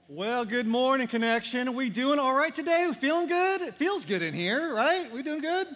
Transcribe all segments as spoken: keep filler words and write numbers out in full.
Well, good morning, Connection. We doing all right today? We feeling good? It feels good in here, right? We doing good?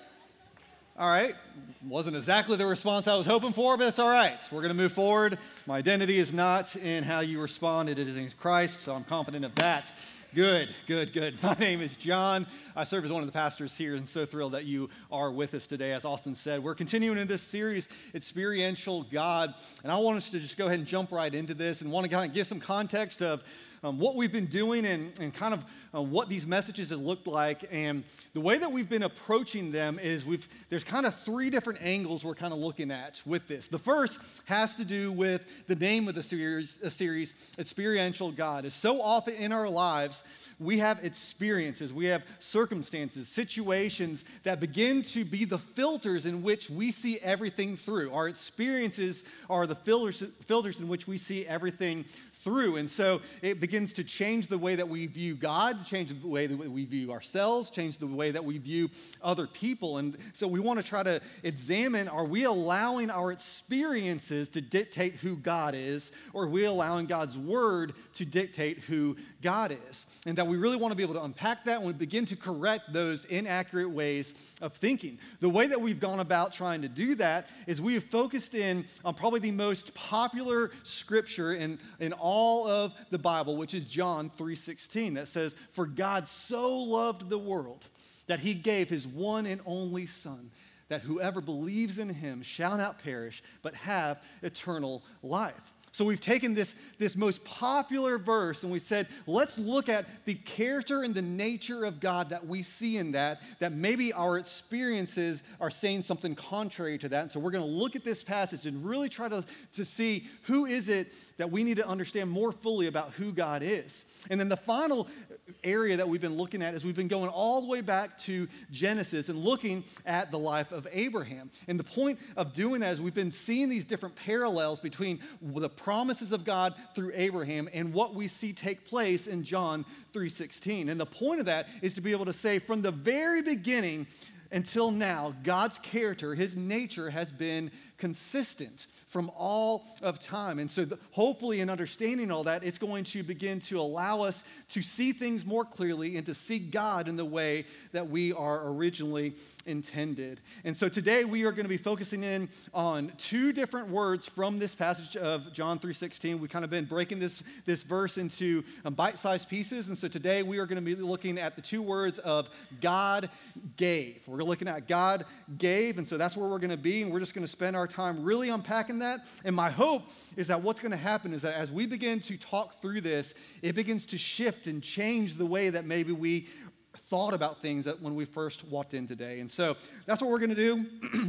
All right. Wasn't exactly the response I was hoping for, but it's all right. We're going to move forward. My identity is not in how you responded, it is in Christ, so I'm confident of that. Good, good, good. My name is John. I serve as one of the pastors here and so thrilled that you are with us today. As Austin said, we're continuing in this series, Experiential God, and I want us to just go ahead and jump right into this and want to kind of give some context of um, what we've been doing and, and kind of uh, what these messages have looked like. And the way that we've been approaching them is we've there's kind of three different angles we're kind of looking at with this. The first has to do with the name of the series, a series, Experiential God. Is so often in our lives, we have experiences, we have circumstances, situations that begin to be the filters in which we see everything through. Our experiences are the filters, filters in which we see everything through. And so it begins to change the way that we view God, change the way that we view ourselves, change the way that we view other people. And so we want to try to examine, are we allowing our experiences to dictate who God is, or are we allowing God's word to dictate who God is? And that we really want to be able to unpack that and we begin to correct those inaccurate ways of thinking. The way that we've gone about trying to do that is we have focused in on probably the most popular scripture in, in all of the Bible, which is John three sixteen, that says, "For God so loved the world that he gave his one and only Son, that whoever believes in him shall not perish, but have eternal life." So we've taken this, this most popular verse and we said, let's look at the character and the nature of God that we see in that, that maybe our experiences are saying something contrary to that. And so we're going to look at this passage and really try to, to see who is it that we need to understand more fully about who God is. And then the final area that we've been looking at is we've been going all the way back to Genesis and looking at the life of Abraham. And the point of doing that is we've been seeing these different parallels between the promises of God through Abraham and what we see take place in John three sixteen. And the point of that is to be able to say from the very beginning until now, God's character, his nature has been consistent from all of time. And so the, hopefully in understanding all that, it's going to begin to allow us to see things more clearly and to see God in the way that we are originally intended. And so today we are going to be focusing in on two different words from this passage of John three sixteen. We've kind of been breaking this, this verse into um, bite-sized pieces. And so today we are going to be looking at the two words of God gave. We're looking at God gave, and so that's where we're going to be, and we're just going to spend our time really unpacking that. And my hope is that what's going to happen is that as we begin to talk through this, it begins to shift and change the way that maybe we thought about things that when we first walked in today. And so that's what we're going to do.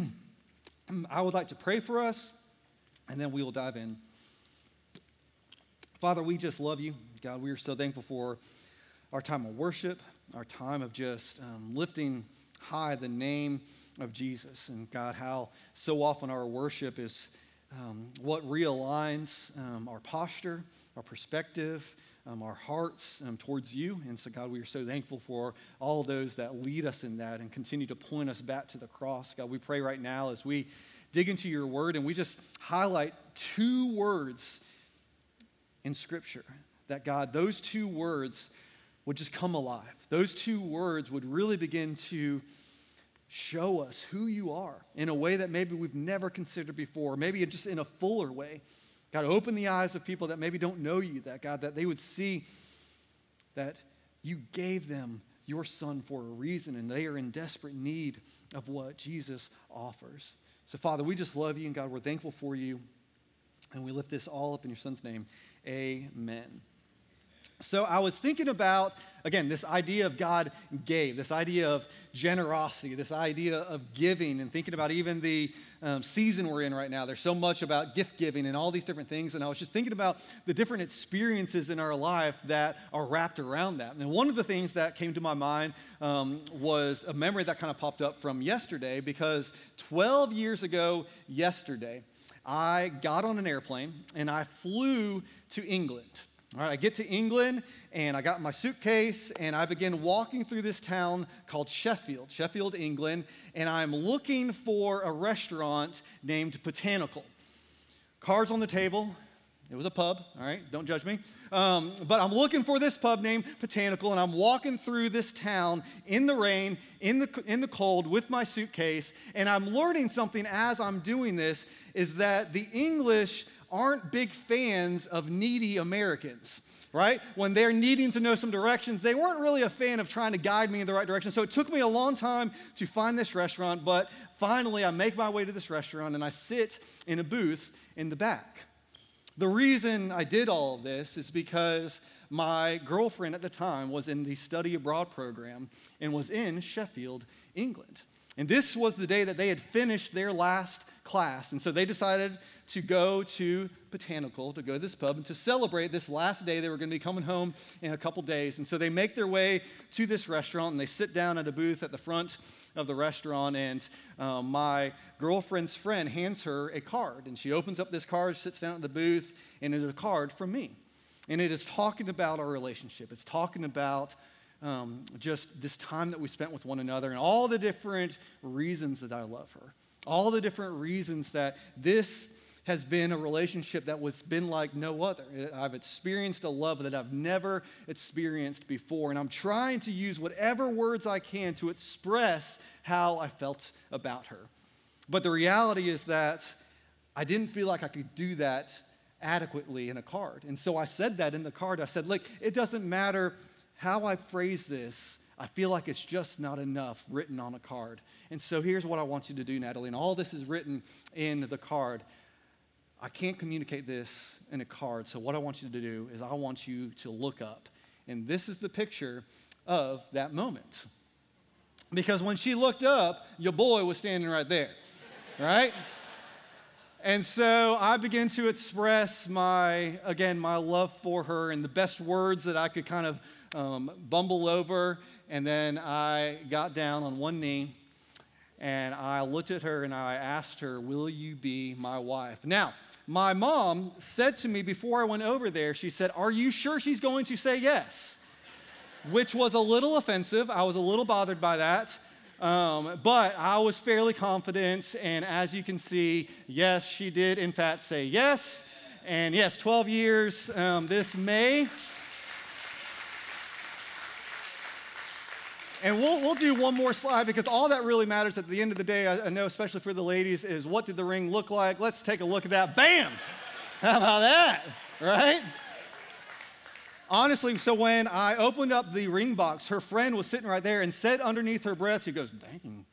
I would like to pray for us, and then we will dive in. Father, we just love you. God, we are so thankful for our time of worship, our time of just um, lifting high the name of Jesus. And God, how so often our worship is um, what realigns um, our posture, our perspective, um, our hearts um, towards you. And so God, we are so thankful for all those that lead us in that and continue to point us back to the cross. God, we pray right now as we dig into your word and we just highlight two words in Scripture, that God, those two words would just come alive. Those two words would really begin to show us who you are in a way that maybe we've never considered before, maybe just in a fuller way. God, open the eyes of people that maybe don't know you, that God, that they would see that you gave them your Son for a reason and they are in desperate need of what Jesus offers. So Father, we just love you, and God, we're thankful for you, and we lift this all up in your Son's name. Amen. So I was thinking about, again, this idea of God gave, this idea of generosity, this idea of giving, and thinking about even the um, season we're in right now. There's so much about gift giving and all these different things, and I was just thinking about the different experiences in our life that are wrapped around that. And one of the things that came to my mind um, was a memory that kind of popped up from yesterday, because twelve years ago yesterday, I got on an airplane and I flew to England. All right, I get to England, and I got my suitcase, and I begin walking through this town called Sheffield, Sheffield, England, and I'm looking for a restaurant named Botanical. Cards on the table. It was a pub, all right? Don't judge me. Um, but I'm looking for this pub named Botanical, and I'm walking through this town in the rain, in the, in the cold, with my suitcase, and I'm learning something as I'm doing this, is that the English aren't big fans of needy Americans, right? When they're needing to know some directions, they weren't really a fan of trying to guide me in the right direction. So it took me a long time to find this restaurant, but finally I make my way to this restaurant and I sit in a booth in the back. The reason I did all of this is because my girlfriend at the time was in the study abroad program and was in Sheffield, England. And this was the day that they had finished their last class. And so they decided to go to Botanical, to go to this pub, and to celebrate this last day. They were going to be coming home in a couple days. And so they make their way to this restaurant, and they sit down at a booth at the front of the restaurant. And um, my girlfriend's friend hands her a card. And she opens up this card, sits down at the booth, and it is a card from me. And it is talking about our relationship. It's talking about um, just this time that we spent with one another and all the different reasons that I love her. All the different reasons that this has been a relationship that was been like no other. I've experienced a love that I've never experienced before, and I'm trying to use whatever words I can to express how I felt about her. But the reality is that I didn't feel like I could do that adequately in a card. And so I said that in the card. I said, look, it doesn't matter how I phrase this. I feel like it's just not enough written on a card. And so here's what I want you to do, Natalie. And all this is written in the card. I can't communicate this in a card. So what I want you to do is I want you to look up. And this is the picture of that moment. Because when she looked up, your boy was standing right there, right? And so I began to express my, again, my love for her in the best words that I could kind of um, bumble over. And then I got down on one knee and I looked at her and I asked her, will you be my wife? Now, my mom said to me before I went over there, she said, are you sure she's going to say yes? Which was a little offensive. I was a little bothered by that. Um, but I was fairly confident, and as you can see, yes, she did in fact say yes. And yes, twelve years um, this May. And we'll, we'll do one more slide because all that really matters at the end of the day, I, I know especially for the ladies, is what did the ring look like? Let's take a look at that. Bam! How about that, right? Honestly, so when I opened up the ring box, her friend was sitting right there and said underneath her breath, she goes, dang.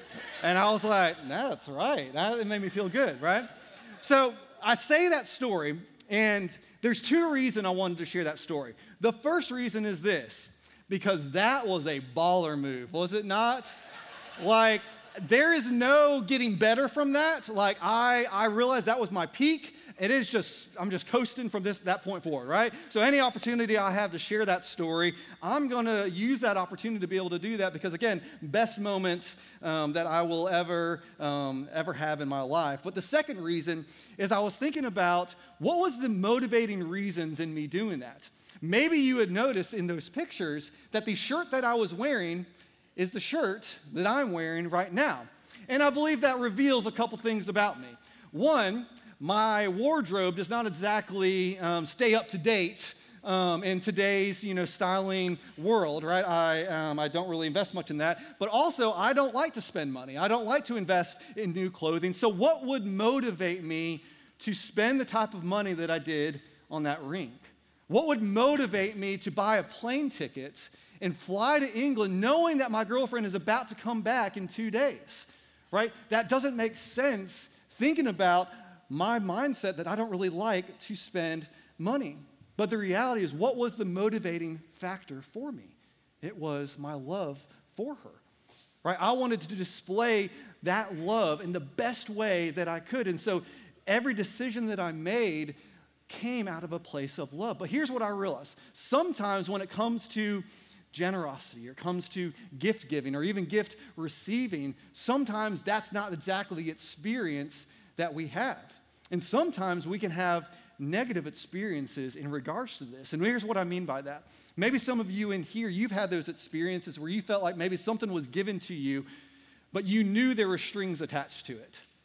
And I was like, no, that's right. That, it made me feel good, right? So I say that story, and there's two reasons I wanted to share that story. The first reason is this, because that was a baller move, was it not? Like, there is no getting better from that. Like, I, I realized that was my peak. It is just, I'm just coasting from this that point forward, right? So any opportunity I have to share that story, I'm going to use that opportunity to be able to do that because, again, best moments um, that I will ever, um, ever have in my life. But the second reason is I was thinking about what was the motivating reasons in me doing that. Maybe you had noticed in those pictures that the shirt that I was wearing is the shirt that I'm wearing right now. And I believe that reveals a couple things about me. One, my wardrobe does not exactly um, stay up to date um, in today's, you know, styling world, right? I, um, I don't really invest much in that. But also, I don't like to spend money. I don't like to invest in new clothing. So what would motivate me to spend the type of money that I did on that ring? What would motivate me to buy a plane ticket and fly to England knowing that my girlfriend is about to come back in two days, right? That doesn't make sense thinking about my mindset that I don't really like to spend money. But the reality is, what was the motivating factor for me? It was my love for her, right? I wanted to display that love in the best way that I could. And so every decision that I made came out of a place of love. But here's what I realized. Sometimes when it comes to generosity or comes to gift giving or even gift receiving, sometimes that's not exactly the experience that we have. And sometimes we can have negative experiences in regards to this. And here's what I mean by that. Maybe some of you in here, you've had those experiences where you felt like maybe something was given to you, but you knew there were strings attached to it.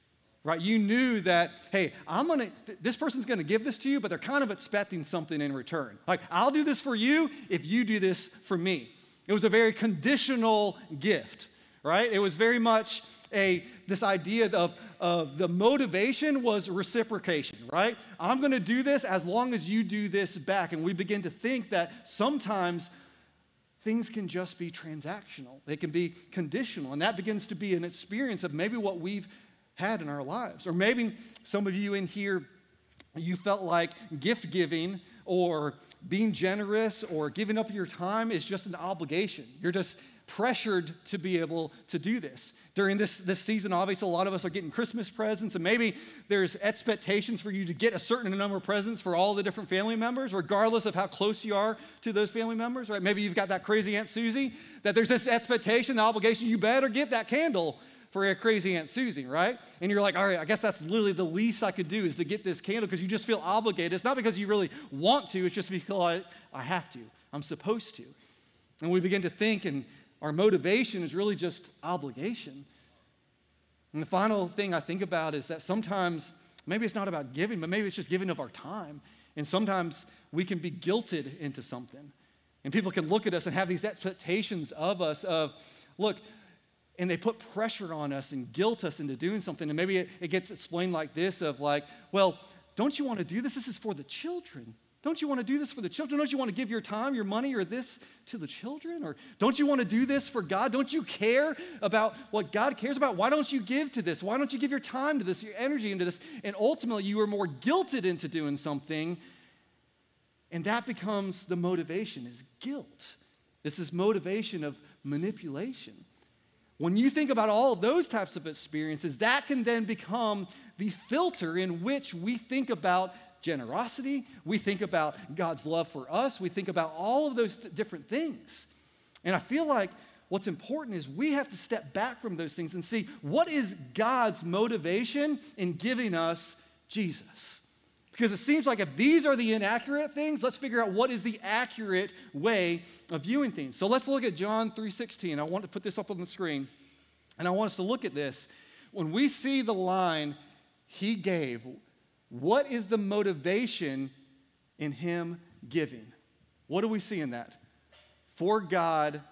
right? You knew that, hey, I'm gonna, th- this person's gonna give this to you, but they're kind of expecting something in return. Like, I'll do this for you if you do this for me. It was a very conditional gift, right? It was very much a, this idea of, of the motivation was reciprocation, right? I'm gonna do this as long as you do this back. And we begin to think that sometimes things can just be transactional. They can be conditional. And that begins to be an experience of maybe what we've had in our lives. Or maybe some of you in here, you felt like gift giving or being generous or giving up your time is just an obligation. You're just pressured to be able to do this. During this, this season, obviously, a lot of us are getting Christmas presents, and maybe there's expectations for you to get a certain number of presents for all the different family members, regardless of how close you are to those family members, right? Maybe you've got that crazy Aunt Susie, that there's this expectation, the obligation, you better get that candle for a crazy Aunt Susie, right? And you're like, all right, I guess that's literally the least I could do is to get this candle because you just feel obligated. It's not because you really want to, it's just because I, I have to. I'm supposed to. And we begin to think, and our motivation is really just obligation. And the final thing I think about is that sometimes, maybe it's not about giving, but maybe it's just giving of our time. And sometimes we can be guilted into something. And people can look at us and have these expectations of us of, look, and they put pressure on us and guilt us into doing something. And maybe it, it gets explained like this of like, well, don't you want to do this? This is for the children. Don't you want to do this for the children? Don't you want to give your time, your money, or this to the children? Or don't you want to do this for God? Don't you care about what God cares about? Why don't you give to this? Why don't you give your time to this, your energy into this? And ultimately, you are more guilted into doing something, and that becomes the motivation, is guilt. It's this motivation of manipulation. When you think about all of those types of experiences, that can then become the filter in which we think about generosity, we think about God's love for us, we think about all of those th- different things. And I feel like what's important is we have to step back from those things and see what is God's motivation in giving us Jesus. Because it seems like if these are the inaccurate things, let's figure out what is the accurate way of viewing things. So let's look at John three sixteen. I want to put this up on the screen, and I want us to look at this. When we see the line, he gave, what is the motivation in him giving? What do we see in that? For God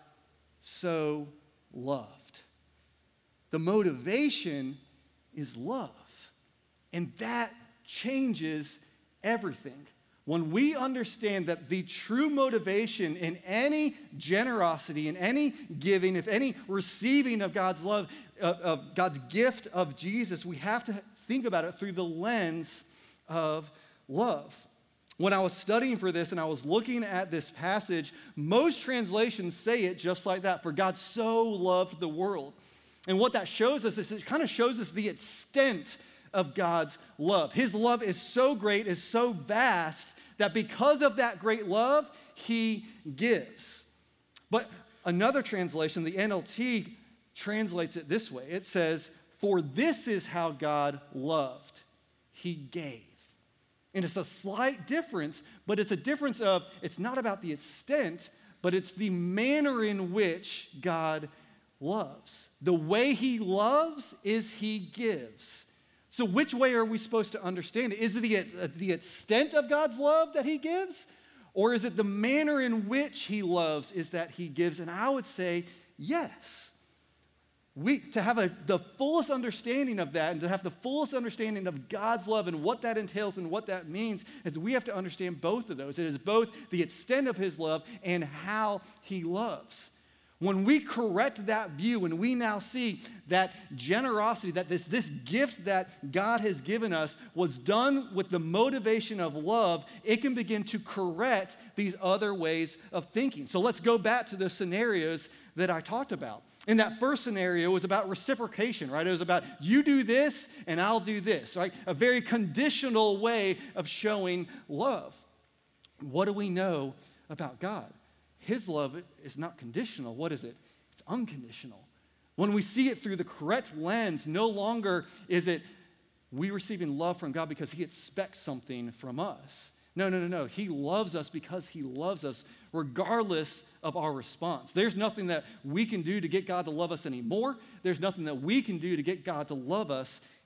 so loved. The motivation is love, and that changes everything. When we understand that the true motivation in any generosity, in any giving, if any receiving of God's love, of, of God's gift of Jesus, we have to think about it through the lens of love. When I was studying for this and I was looking at this passage, most translations say it just like that, for God so loved the world. And what that shows us is it kind of shows us the extent of God's love. His love is so great, is so vast, that because of that great love, he gives. But another translation, the N L T, translates it this way. It says, for this is how God loved. He gave. And it's a slight difference, but it's a difference of, it's not about the extent, but it's the manner in which God loves. The way he loves is he gives. So which way are we supposed to understand it? Is it the, uh, the extent of God's love that he gives? Or is it the manner in which he loves is that he gives? And I would say yes. We, to have a, the fullest understanding of that and to have the fullest understanding of God's love and what that entails and what that means is we have to understand both of those. It is both the extent of his love and how he loves. When we correct that view, when we now see that generosity, that this, this gift that God has given us was done with the motivation of love, it can begin to correct these other ways of thinking. So let's go back to the scenarios that I talked about. In that first scenario, it was about reciprocation, right? It was about you do this and I'll do this, right? A very conditional way of showing love. What do we know about God? His love is not conditional. What is it? It's unconditional. When we see it through the correct lens, no longer is it we receiving love from God because he expects something from us. No, no, no, no. He loves us because he loves us regardless of our response. There's nothing that we can do to get God to love us anymore. There's nothing that we can do to get God to love us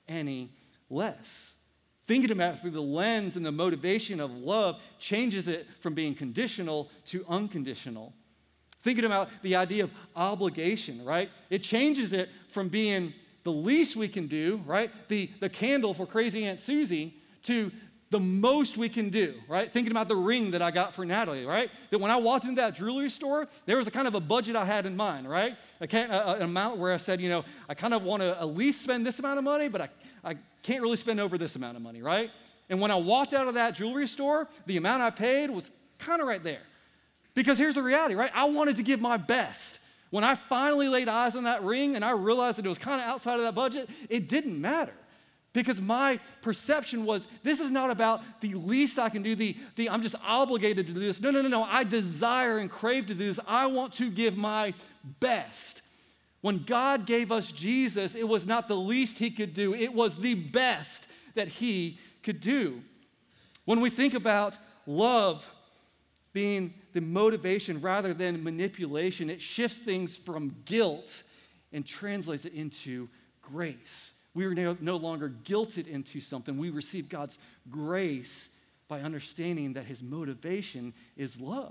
any less. Thinking about it through the lens and the motivation of love changes it from being conditional to unconditional. Thinking about the idea of obligation, right? It changes it from being the least we can do, right? The, the candle for crazy Aunt Susie, to the most we can do, right? Thinking about the ring that I got for Natalie, right? That when I walked into that jewelry store, there was a kind of a budget I had in mind, right? A, a, an amount where I said, you know, I kind of want to at least spend this amount of money, but I, I can't really spend over this amount of money, right? And when I walked out of that jewelry store, the amount I paid was kind of right there. Because here's the reality, right? I wanted to give my best. When I finally laid eyes on that ring and I realized that it was kind of outside of that budget, it didn't matter. Because my perception was, this is not about the least I can do, the, the I'm just obligated to do this. No, no, no, no. I desire and crave to do this. I want to give my best. When God gave us Jesus, it was not the least he could do. It was the best that he could do. When we think about love being the motivation rather than manipulation, it shifts things from guilt and translates it into grace. We are no, no longer guilted into something. We receive God's grace by understanding that his motivation is love.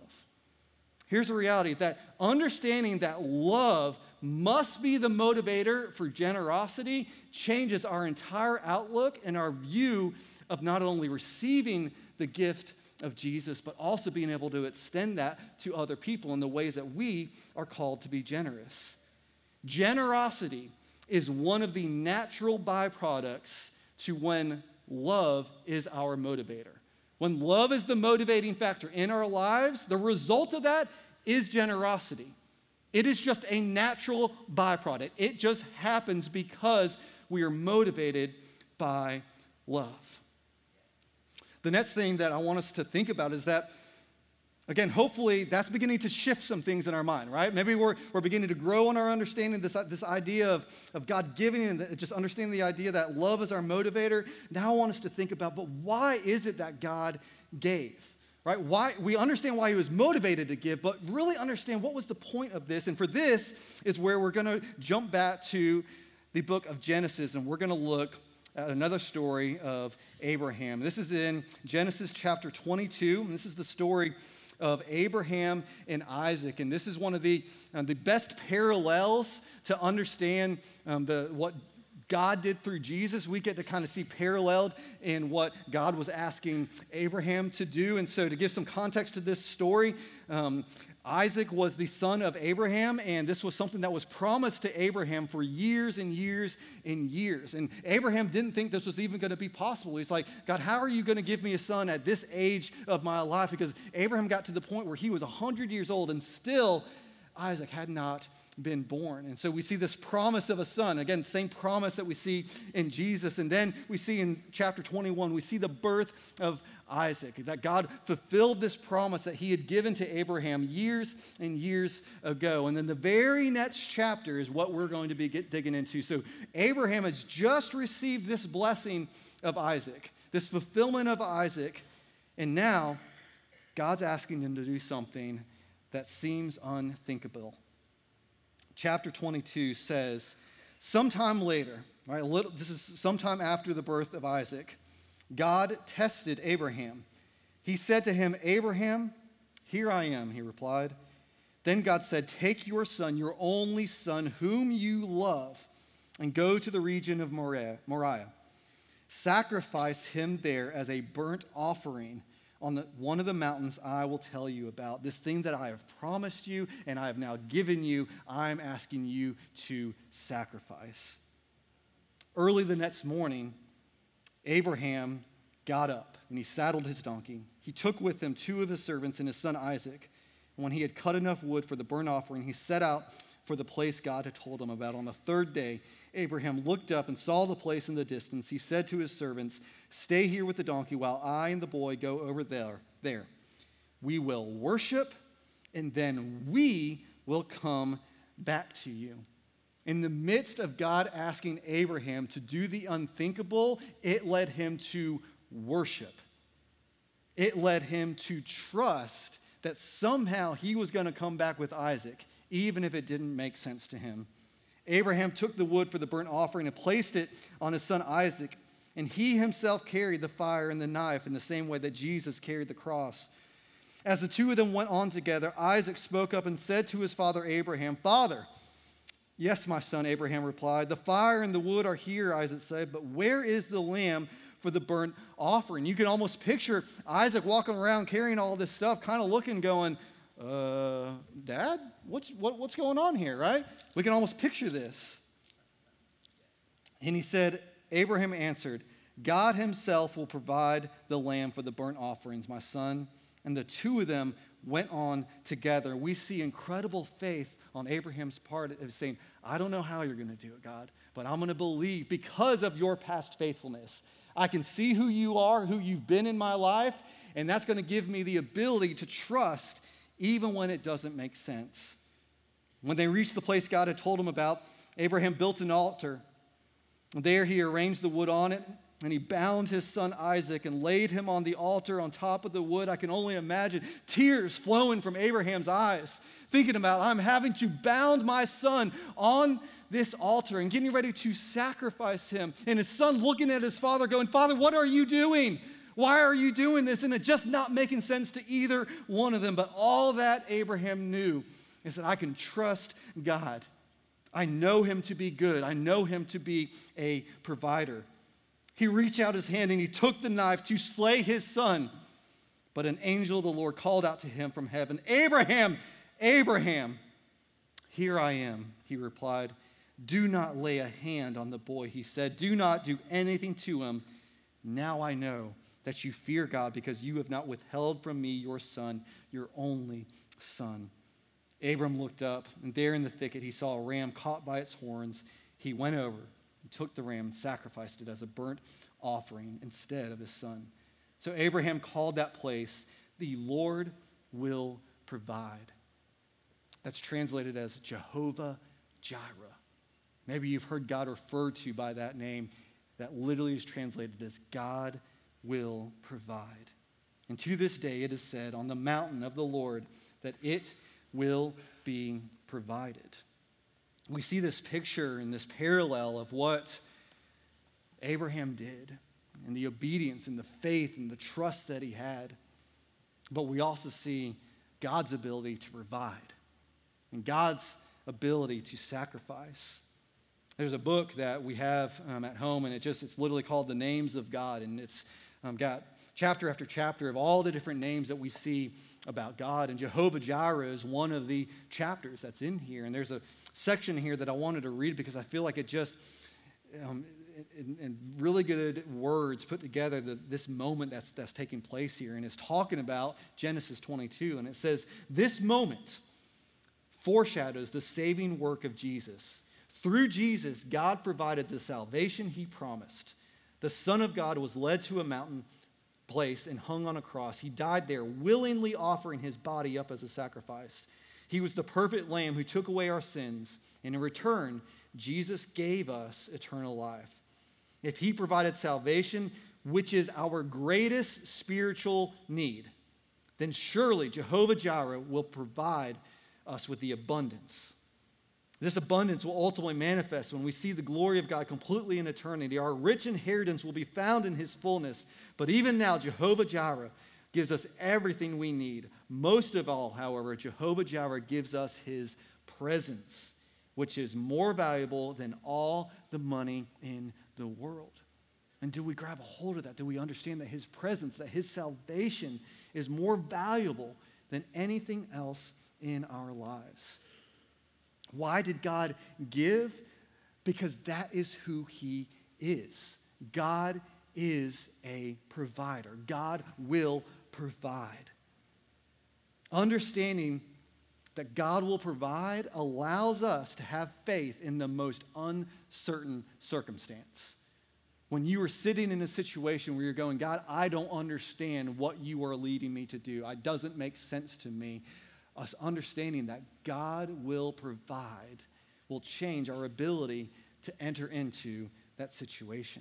Here's the reality, that understanding that love must be the motivator for generosity changes our entire outlook and our view of not only receiving the gift of Jesus, but also being able to extend that to other people in the ways that we are called to be generous. Generosity is one of the natural byproducts to when love is our motivator. When love is the motivating factor in our lives, the result of that is generosity. It is just a natural byproduct. It just happens because we are motivated by love. The next thing that I want us to think about is that, again, hopefully that's beginning to shift some things in our mind, right? Maybe we're, we're beginning to grow in our understanding, this, this idea of, of God giving and just understanding the idea that love is our motivator. Now I want us to think about, but why is it that God gave, right? Why, we understand why he was motivated to give, but really understand what was the point of this. And for this is where we're going to jump back to the book of Genesis, and we're going to look at another story of Abraham. This is in Genesis chapter twenty-two, and this is the story of Abraham and Isaac. And this is one of the, um, the best parallels to understand um, the, what God did through Jesus. We get to kind of see paralleled in what God was asking Abraham to do. And so to give some context to this story, um, Isaac was the son of Abraham, and this was something that was promised to Abraham for years and years and years. And Abraham didn't think this was even going to be possible. He's like, God, how are you going to give me a son at this age of my life? Because Abraham got to the point where he was one hundred years old, and still Isaac had not been born. And so we see this promise of a son. Again, same promise that we see in Jesus. And then we see in chapter twenty-one, we see the birth of Isaac, that God fulfilled this promise that he had given to Abraham years and years ago. And then the very next chapter is what we're going to be get, digging into. So Abraham has just received this blessing of Isaac, this fulfillment of Isaac, and now God's asking him to do something that seems unthinkable. Chapter twenty-two says, sometime later, right, a little, this is sometime after the birth of Isaac, God tested Abraham. He said to him, Abraham, here I am, he replied. Then God said, take your son, your only son, whom you love, and go to the region of Moriah. Moriah. Sacrifice him there as a burnt offering on the, one of the mountains I will tell you about. This thing that I have promised you and I have now given you, I'm asking you to sacrifice. Early the next morning, Abraham got up and he saddled his donkey. He took with him two of his servants and his son Isaac. And when he had cut enough wood for the burnt offering, he set out for the place God had told him about. On the third day, Abraham looked up and saw the place in the distance. He said to his servants, stay here with the donkey while I and the boy go over there. There. We will worship, and then we will come back to you. In the midst of God asking Abraham to do the unthinkable, it led him to worship. It led him to trust that somehow he was going to come back with Isaac, even if it didn't make sense to him. Abraham took the wood for the burnt offering and placed it on his son Isaac, and he himself carried the fire and the knife in the same way that Jesus carried the cross. As the two of them went on together, Isaac spoke up and said to his father Abraham, "Father." "Yes, my son," Abraham replied. "The fire and the wood are here," Isaac said, "but where is the lamb for the burnt offering?" You can almost picture Isaac walking around carrying all this stuff, kind of looking, going, uh, Dad, what's, what, what's going on here, right? We can almost picture this. And he said, Abraham answered, "God himself will provide the lamb for the burnt offerings, my son." And the two of them went on together. We see incredible faith on Abraham's part of saying, "I don't know how you're going to do it, God, but I'm going to believe because of your past faithfulness. I can see who you are, who you've been in my life, and that's going to give me the ability to trust even when it doesn't make sense." When they reached the place God had told him about, Abraham built an altar. There he arranged the wood on it, and he bound his son Isaac and laid him on the altar on top of the wood. I can only imagine tears flowing from Abraham's eyes, thinking about, I'm having to bound my son on this altar and getting ready to sacrifice him. And his son looking at his father going, "Father, what are you doing? Why are you doing this?" And it just not making sense to either one of them. But all that Abraham knew is that I can trust God. I know him to be good. I know him to be a provider. He reached out his hand and he took the knife to slay his son. But an angel of the Lord called out to him from heaven, "Abraham, Abraham." "Here I am," he replied. "Do not lay a hand on the boy," he said. "Do not do anything to him. Now I know that you fear God because you have not withheld from me your son, your only son." Abram looked up, and there in the thicket he saw a ram caught by its horns. He went over and took the ram and sacrificed it as a burnt offering instead of his son. So Abraham called that place, "The Lord will provide." That's translated as Jehovah Jireh. Maybe you've heard God referred to by that name. That literally is translated as God will provide. And to this day it is said on the mountain of the Lord that it will be provided. We see this picture and this parallel of what Abraham did and the obedience and the faith and the trust that he had. But we also see God's ability to provide and God's ability to sacrifice. There's a book that we have um, at home, and it just it's literally called The Names of God, and it's um, got chapter after chapter of all the different names that we see about God. And Jehovah Jireh is one of the chapters that's in here. And there's a section here that I wanted to read because I feel like it just, um, in, in really good words, put together the, this moment that's, that's taking place here. And it's talking about Genesis twenty-two. And it says, "This moment foreshadows the saving work of Jesus. Through Jesus, God provided the salvation he promised. The Son of God was led to a mountain place and hung on a cross. He died there, willingly offering his body up as a sacrifice. He was the perfect lamb who took away our sins, and in return, Jesus gave us eternal life. If he provided salvation, which is our greatest spiritual need, then surely Jehovah Jireh will provide us with the abundance. This abundance will ultimately manifest when we see the glory of God completely in eternity. Our rich inheritance will be found in his fullness. But even now, Jehovah Jireh gives us everything we need. Most of all, however, Jehovah Jireh gives us his presence, which is more valuable than all the money in the world." And do we grab a hold of that? Do we understand that his presence, that his salvation is more valuable than anything else in our lives? Why did God give? Because that is who he is. God is a provider. God will provide. Understanding that God will provide allows us to have faith in the most uncertain circumstance. When you are sitting in a situation where you're going, "God, I don't understand what you are leading me to do. It doesn't make sense to me." Us understanding that God will provide will change our ability to enter into that situation.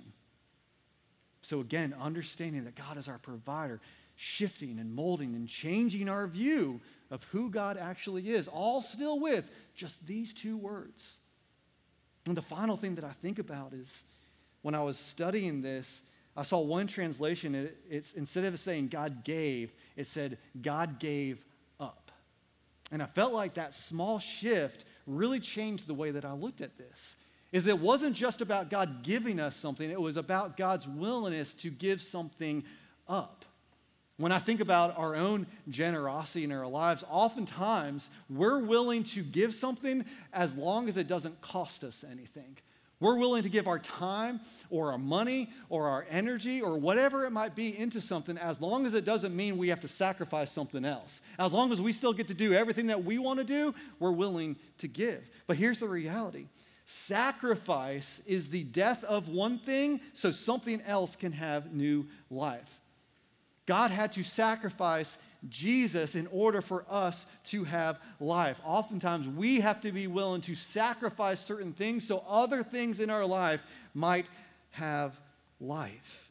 So again, understanding that God is our provider, shifting and molding and changing our view of who God actually is, all still with just these two words. And the final thing that I think about is when I was studying this, I saw one translation. It, it's instead of saying God gave, it said God gave up. And I felt like that small shift really changed the way that I looked at this. Is it wasn't just about God giving us something, it was about God's willingness to give something up. When I think about our own generosity in our lives, oftentimes we're willing to give something as long as it doesn't cost us anything. We're willing to give our time or our money or our energy or whatever it might be into something as long as it doesn't mean we have to sacrifice something else. As long as we still get to do everything that we want to do, we're willing to give. But here's the reality. Sacrifice is the death of one thing so something else can have new life. God had to sacrifice Jesus in order for us to have life. Oftentimes, we have to be willing to sacrifice certain things so other things in our life might have life.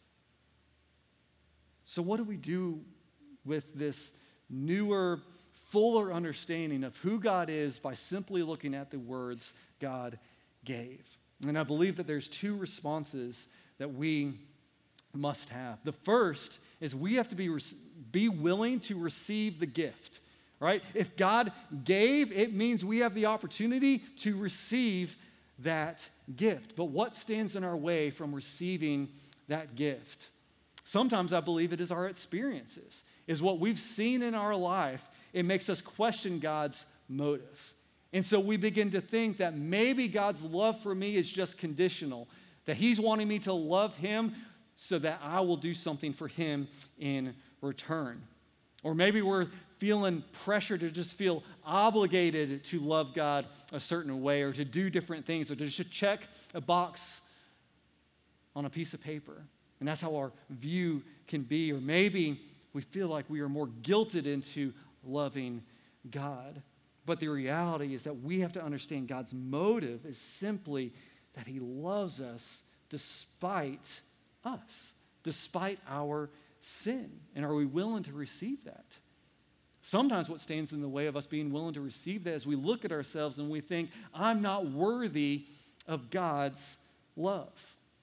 So what do we do with this newer, fuller understanding of who God is by simply looking at the words God gave? And I believe that there's two responses that we must have. The first is we have to be, be willing to receive the gift, right? If God gave, it means we have the opportunity to receive that gift. But what stands in our way from receiving that gift? Sometimes I believe it is our experiences, is what we've seen in our life. It makes us question God's motive. And so we begin to think that maybe God's love for me is just conditional, that he's wanting me to love him so that I will do something for him in return. Or maybe we're feeling pressure to just feel obligated to love God a certain way or to do different things or to just check a box on a piece of paper. And that's how our view can be. Or maybe we feel like we are more guilted into loving God. But the reality is that we have to understand God's motive is simply that he loves us despite us, despite our sin. And are we willing to receive that? Sometimes what stands in the way of us being willing to receive that is we look at ourselves and we think, I'm not worthy of God's love.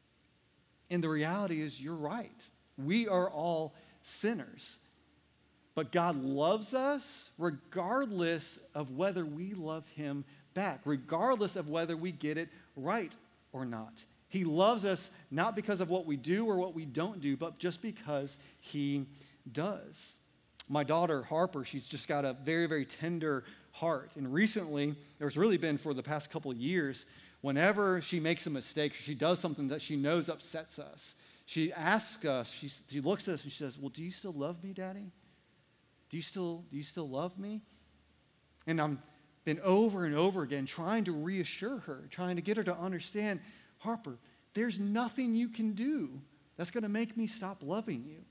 And the reality is you're right. We are all sinners. But God loves us regardless of whether we love him back, regardless of whether we get it right or not. He loves us not because of what we do or what we don't do, but just because he does. My daughter, Harper, she's just got a very, very tender heart. And recently, there's really been for the past couple of years, whenever she makes a mistake, she does something that she knows upsets us, she asks us, she, she looks at us and she says, well, do you still love me, Daddy? Do you still, do you still love me? And I've been over and over again trying to reassure her, trying to get her to understand, Harper, there's nothing you can do that's going to make me stop loving you.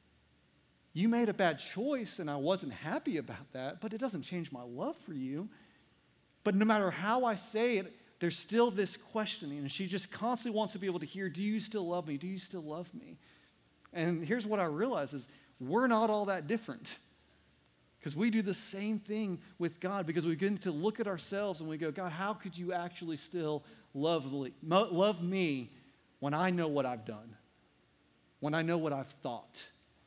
You made a bad choice, and I wasn't happy about that, but it doesn't change my love for you. But no matter how I say it, there's still this questioning, and she just constantly wants to be able to hear, do you still love me? Do you still love me? And here's what I realize is we're not all that different. Because we do the same thing with God, because we begin to look at ourselves and we go, God, how could you actually still love, love me when I know what I've done, when I know what I've thought?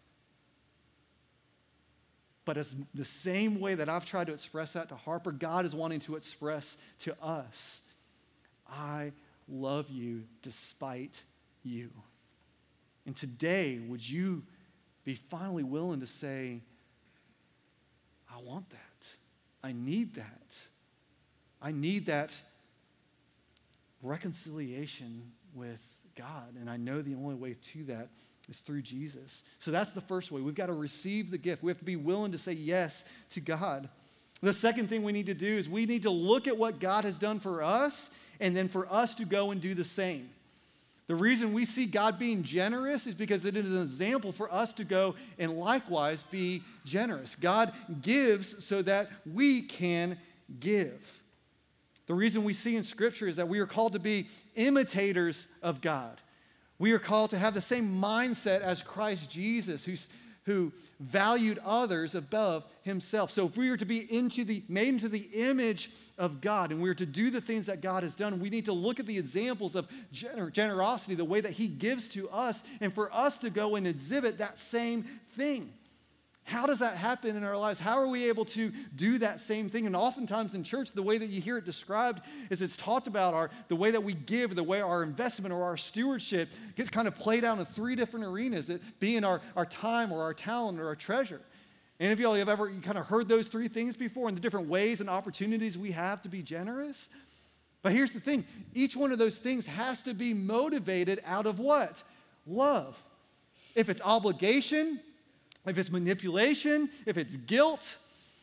But it's the same way that I've tried to express that to Harper, God is wanting to express to us, I love you despite you. And today, would you be finally willing to say, I want that. I need that. I need that reconciliation with God. And I know the only way to that is through Jesus. So that's the first way. We've got to receive the gift. We have to be willing to say yes to God. The second thing we need to do is we need to look at what God has done for us and then for us to go and do the same. The reason we see God being generous is because it is an example for us to go and likewise be generous. God gives so that we can give. The reason we see in Scripture is that we are called to be imitators of God. We are called to have the same mindset as Christ Jesus, who who valued others above himself. So if we are to be into the, made into the image of God, and we are to do the things that God has done, we need to look at the examples of gener- generosity, the way that he gives to us, and for us to go and exhibit that same thing. How does that happen in our lives? How are we able to do that same thing? And oftentimes in church, the way that you hear it described is it's talked about our, the way that we give, the way our investment or our stewardship gets kind of played out in three different arenas, that being our, our time or our talent or our treasure. Any of y'all have ever kind of heard those three things before and the different ways and opportunities we have to be generous? But here's the thing. Each one of those things has to be motivated out of what? Love. If it's obligation, if it's manipulation, if it's guilt,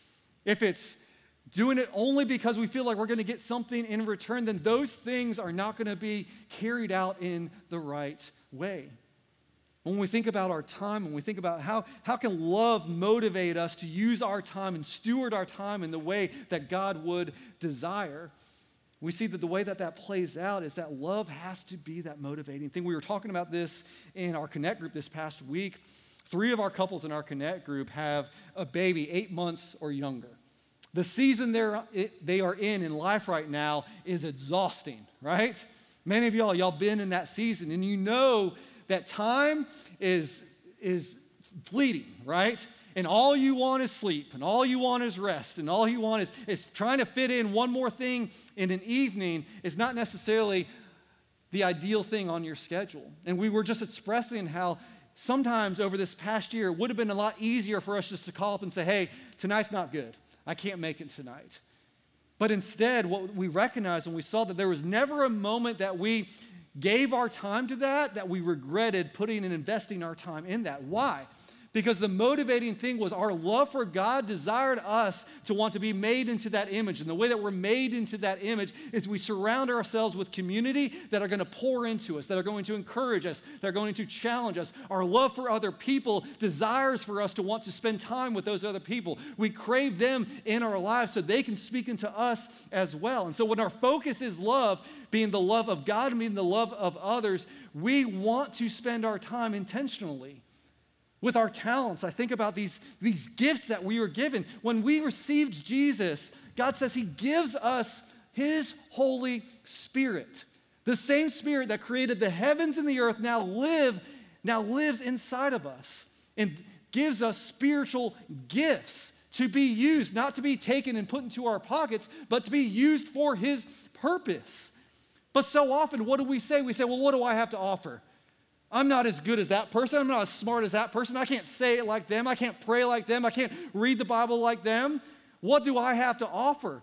if it's doing it only because we feel like we're going to get something in return, then those things are not going to be carried out in the right way. When we think about our time, when we think about how, how can love motivate us to use our time and steward our time in the way that God would desire, we see that the way that that plays out is that love has to be that motivating thing. We were talking about this in our Connect group this past week. Three of our couples in our Connect group have a baby eight months or younger. The season they're, they are in in life right now is exhausting, right? Many of y'all, y'all been in that season, and you know that time is, is fleeting, right? And all you want is sleep, and all you want is rest, and all you want is, is trying to fit in one more thing in an evening is not necessarily the ideal thing on your schedule. And we were just expressing how sometimes over this past year, it would have been a lot easier for us just to call up and say, hey, tonight's not good. I can't make it tonight. But instead, what we recognized when we saw that there was never a moment that we gave our time to that, that we regretted putting and investing our time in that. Why? Because the motivating thing was our love for God desired us to want to be made into that image. And the way that we're made into that image is we surround ourselves with community that are going to pour into us, that are going to encourage us, that are going to challenge us. Our love for other people desires for us to want to spend time with those other people. We crave them in our lives so they can speak into us as well. And so when our focus is love, being the love of God and being the love of others, we want to spend our time intentionally. With our talents, I think about these, these gifts that we were given. When we received Jesus, God says he gives us his Holy Spirit. The same Spirit that created the heavens and the earth now live, now lives inside of us and gives us spiritual gifts to be used, not to be taken and put into our pockets, but to be used for his purpose. But so often, what do we say? We say, well, what do I have to offer? I'm not as good as that person. I'm not as smart as that person. I can't say it like them. I can't pray like them. I can't read the Bible like them. What do I have to offer?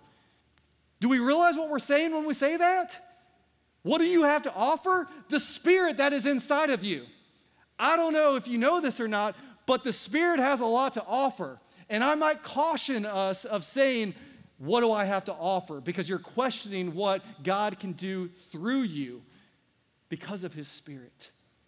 Do we realize what we're saying when we say that? What do you have to offer? The Spirit that is inside of you. I don't know if you know this or not, but the Spirit has a lot to offer. And I might caution us of saying, what do I have to offer? Because you're questioning what God can do through you because of his Spirit.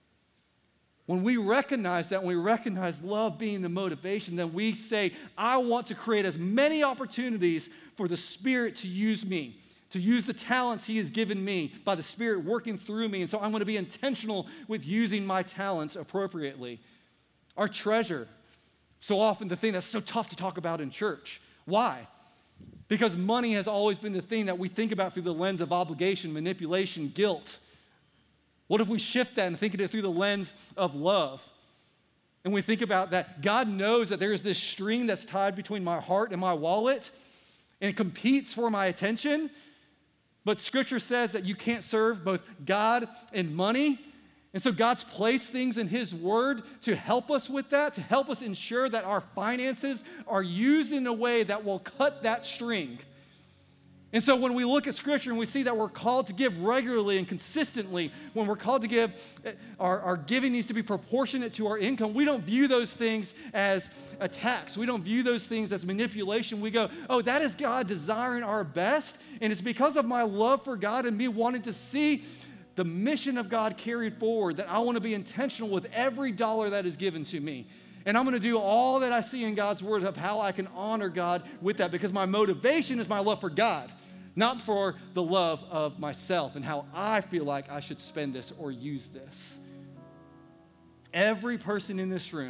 When we recognize that, when we recognize love being the motivation, then we say, I want to create as many opportunities for the Spirit to use me, to use the talents he has given me by the Spirit working through me. And so I'm going to be intentional with using my talents appropriately. Our treasure, so often the thing that's so tough to talk about in church. Why? Because money has always been the thing that we think about through the lens of obligation, manipulation, guilt. What if we shift that and think of it through the lens of love? And we think about that God knows that there is this string that's tied between my heart and my wallet and competes for my attention. But Scripture says that you can't serve both God and money. And so God's placed things in his word to help us with that, to help us ensure that our finances are used in a way that will cut that string. And so when we look at Scripture and we see that we're called to give regularly and consistently, when we're called to give, our, our giving needs to be proportionate to our income, we don't view those things as a tax. We don't view those things as manipulation. We go, oh, that is God desiring our best, and it's because of my love for God and me wanting to see the mission of God carried forward that I want to be intentional with every dollar that is given to me. And I'm going to do all that I see in God's word of how I can honor God with that, because my motivation is my love for God, not for the love of myself and how I feel like I should spend this or use this. Every person in this room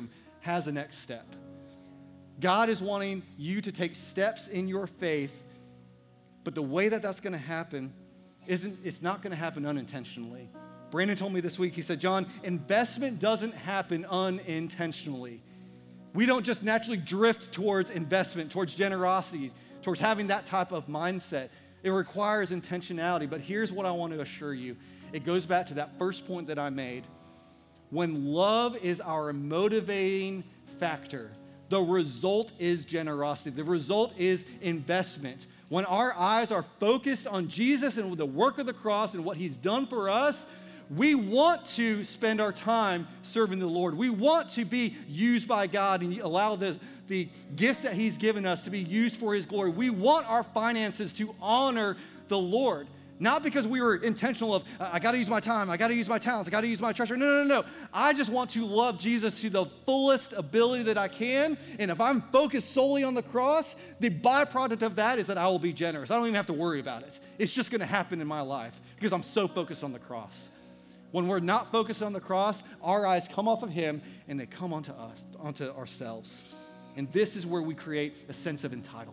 has a next step. God is wanting you to take steps in your faith, but the way that that's going to happen isn't, it's not going to happen unintentionally. Brandon told me this week, he said, John, investment doesn't happen unintentionally. We don't just naturally drift towards investment, towards generosity, towards having that type of mindset. It requires intentionality, but here's what I want to assure you. It goes back to that first point that I made. When love is our motivating factor, the result is generosity. The result is investment. When our eyes are focused on Jesus and the work of the cross and what he's done for us, we want to spend our time serving the Lord. We want to be used by God and allow the, the gifts that he's given us to be used for his glory. We want our finances to honor the Lord. Not because we were intentional of, I got to use my time, I got to use my talents, I got to use my treasure. No, no, no, no. I just want to love Jesus to the fullest ability that I can. And if I'm focused solely on the cross, the byproduct of that is that I will be generous. I don't even have to worry about it. It's just going to happen in my life because I'm so focused on the cross. When we're not focused on the cross, our eyes come off of him and they come onto us, onto ourselves. And this is where we create a sense of entitlement.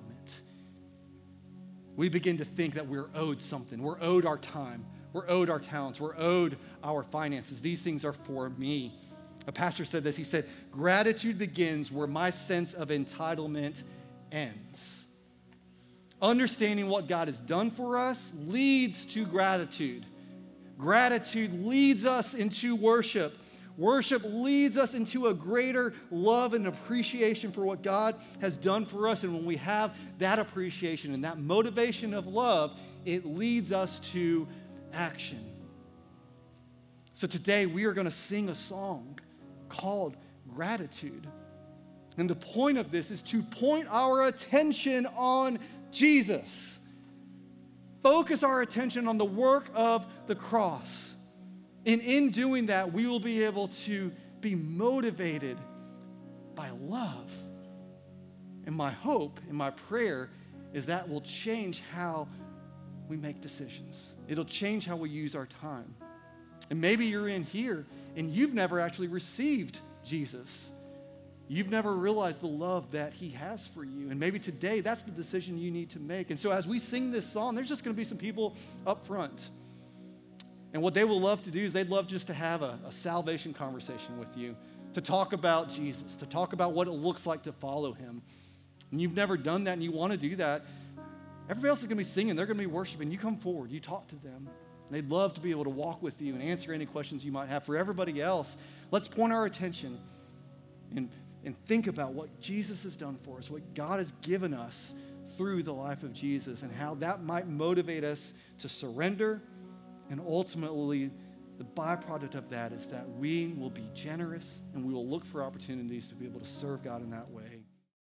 We begin to think that we're owed something. We're owed our time. We're owed our talents. We're owed our finances. These things are for me. A pastor said this. He said, gratitude begins where my sense of entitlement ends. Understanding what God has done for us leads to gratitude. Gratitude leads us into worship. Worship leads us into a greater love and appreciation for what God has done for us. And when we have that appreciation and that motivation of love, it leads us to action. So today we are going to sing a song called Gratitude. And the point of this is to point our attention on Jesus. Focus our attention on the work of the cross. And in doing that, we will be able to be motivated by love. And my hope and my prayer is that will change how we make decisions. It'll change how we use our time. And maybe you're in here and you've never actually received Jesus. You've never realized the love that he has for you. And maybe today that's the decision you need to make. And so as we sing this song, there's just going to be some people up front. And what they will love to do is they'd love just to have a, a salvation conversation with you, to talk about Jesus, to talk about what it looks like to follow him. And you've never done that and you want to do that. Everybody else is going to be singing. They're going to be worshiping. You come forward. You talk to them. They'd love to be able to walk with you and answer any questions you might have. For everybody else, let's point our attention and, and think about what Jesus has done for us, what God has given us through the life of Jesus, and how that might motivate us to surrender. And ultimately, the byproduct of that is that we will be generous and we will look for opportunities to be able to serve God in that way.